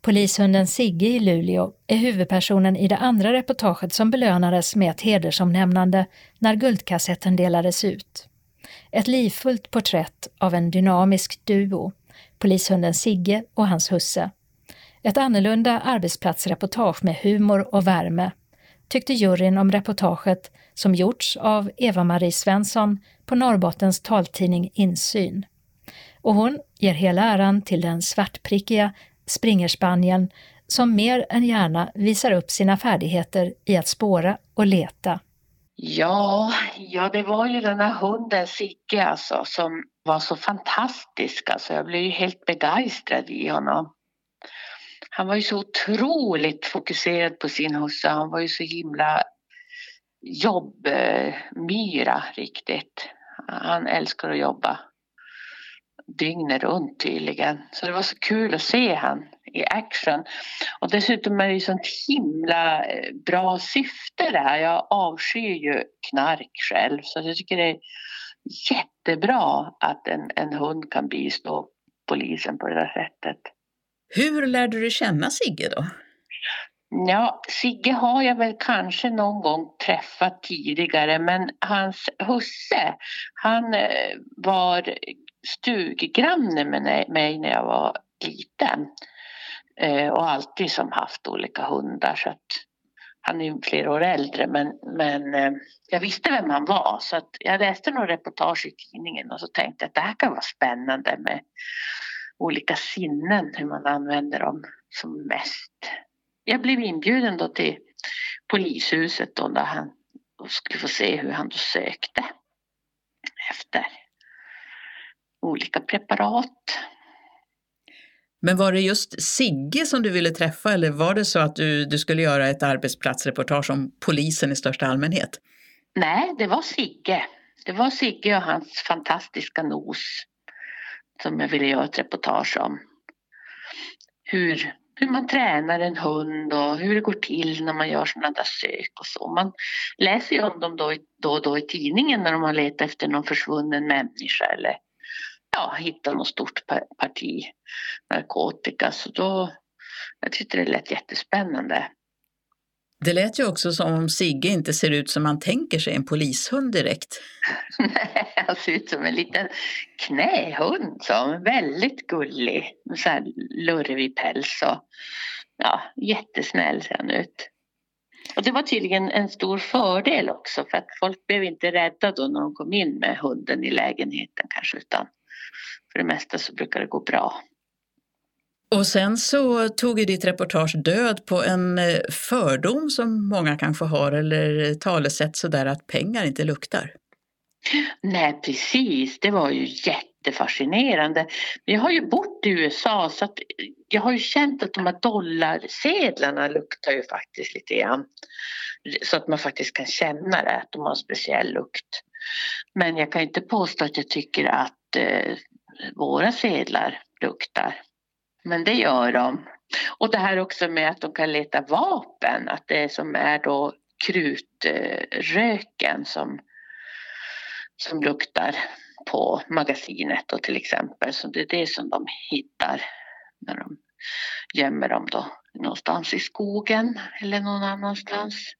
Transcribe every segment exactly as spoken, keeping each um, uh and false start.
Polishunden Sigge i Luleå är huvudpersonen i det andra reportaget som belönades med ett hedersomnämnande när guldkassetten delades ut. Ett livfullt porträtt av en dynamisk duo, polishunden Sigge och hans husse. Ett annorlunda arbetsplatsreportage med humor och värme, tyckte juryn om reportaget som gjorts av Eva-Marie Svensson på Norrbottens taltidning Insyn. Och hon ger hela äran till den svartprickiga springerspanien som mer än gärna visar upp sina färdigheter i att spåra och leta. Ja, ja det var ju den här hunden Sigge alltså, som var så fantastisk. Alltså, jag blev ju helt begeistrad i honom. Han var ju så otroligt fokuserad på sin husse. Han var ju så himla jobbmyra riktigt. Han älskar att jobba dygnet runt tydligen. Så det var så kul att se han i action. Och dessutom är det ju sånt himla bra syfte det här. Jag avskyr ju knark själv. Så jag tycker det är jättebra att en, en hund kan bistå polisen på det där sättet. Hur lärde du känna Sigge då? Ja, Sigge har jag väl kanske någon gång träffat tidigare, men hans husse, han var stuggranne med mig när jag var liten och alltid som haft olika hundar, så att han är ju flera år äldre, men, men jag visste vem han var, så att jag läste någon reportage i tidningen och så tänkte jag att det här kan vara spännande med olika sinnen, hur man använder dem som mest. Jag blev inbjuden då till polishuset då, där han skulle få se hur han då sökte efter olika preparat. Men var det just Sigge som du ville träffa, eller var det så att du, du skulle göra ett arbetsplatsreportage om polisen i största allmänhet? Nej, det var Sigge. Det var Sigge och hans fantastiska nos som jag ville göra ett reportage om. Hur, hur man tränar en hund och hur det går till när man gör sådana där sök och så. Man läser ju om dem då, då och då i tidningen när de har letat efter någon försvunnen människa eller ja, hittar något stort parti narkotika. Så då, jag tyckte det lät jättespännande. Det lät ju också som om Sigge inte ser ut som man tänker sig en polishund direkt. Nej, han ser ut som en liten knähund som väldigt gullig. Med så här lurvig päls och ja, jättesnäll ser han ut. Och det var tydligen en stor fördel också, för att folk blev inte rädda då när de kom in med hunden i lägenheten kanske, utan för det mesta så brukar det gå bra. Och sen så tog ju ditt reportage död på en fördom som många kanske har, eller talesätt sådär att pengar inte luktar. Nej, precis. Det var ju jättefascinerande. Jag har ju bott i U S A, så att jag har ju känt att de här dollarsedlarna luktar ju faktiskt lite grann. Så att man faktiskt kan känna det, att de har en speciell lukt. Men jag kan inte påstå att jag tycker att eh, våra sedlar luktar. Men det gör de. Och det här också med att de kan leta vapen. Att det som är då krutröken som, som luktar på magasinet då till exempel. Så det är det som de hittar när de gömmer dem då någonstans i skogen eller någon annanstans.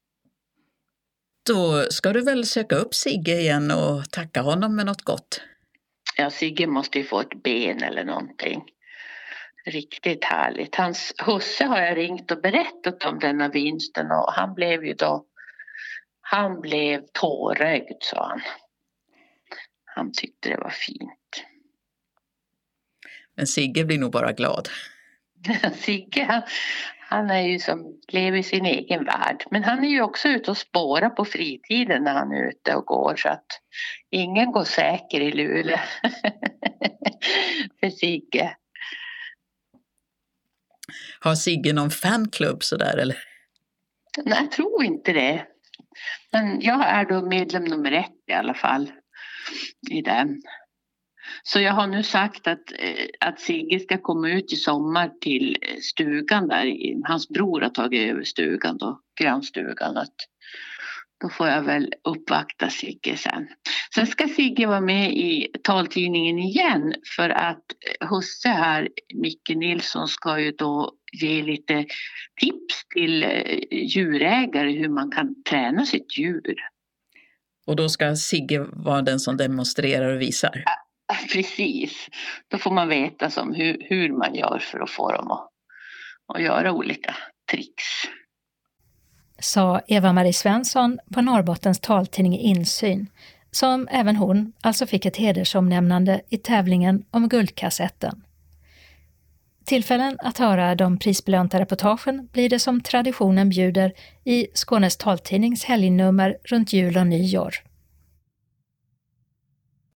Då ska du väl söka upp Sigge igen och tacka honom med något gott? Ja, Sigge måste ju få ett ben eller någonting. Riktigt härligt. Hans husse har jag ringt och berättat om denna vinsten och han blev ju då, han blev tårögd, sa han. Han tyckte det var fint. Men Sigge blir nog bara glad. Sigge, han, han är ju som lever i sin egen värld. Men han är ju också ute och spårar på fritiden när han är ute och går, så att ingen går säker i Luleå. För Sigge. Har Sigge någon fanklubb sådär eller? Nej, jag tror inte det. Men jag är då medlem nummer ett i alla fall i den. Så jag har nu sagt att, att Sigge ska komma ut i sommar till stugan där. Hans bror har tagit över stugan då, grannstugan. Att Då får jag väl uppvakta Sigge sen. Sen ska Sigge vara med i taltidningen igen för att husse här, Micke Nilsson, ska ju då ge lite tips till djurägare hur man kan träna sitt djur. Och då ska Sigge vara den som demonstrerar och visar? Ja, precis. Då får man veta som hur, hur man gör för att få dem att, att göra olika tricks. Sa Eva-Marie Svensson på Norrbottens taltidning Insyn, som även hon alltså fick ett hedersomnämnande i tävlingen om Guldkassetten. Tillfällen att höra de prisbelönta reportagen blir det som traditionen bjuder i Skånes taltidnings helgnummer runt jul och nyår.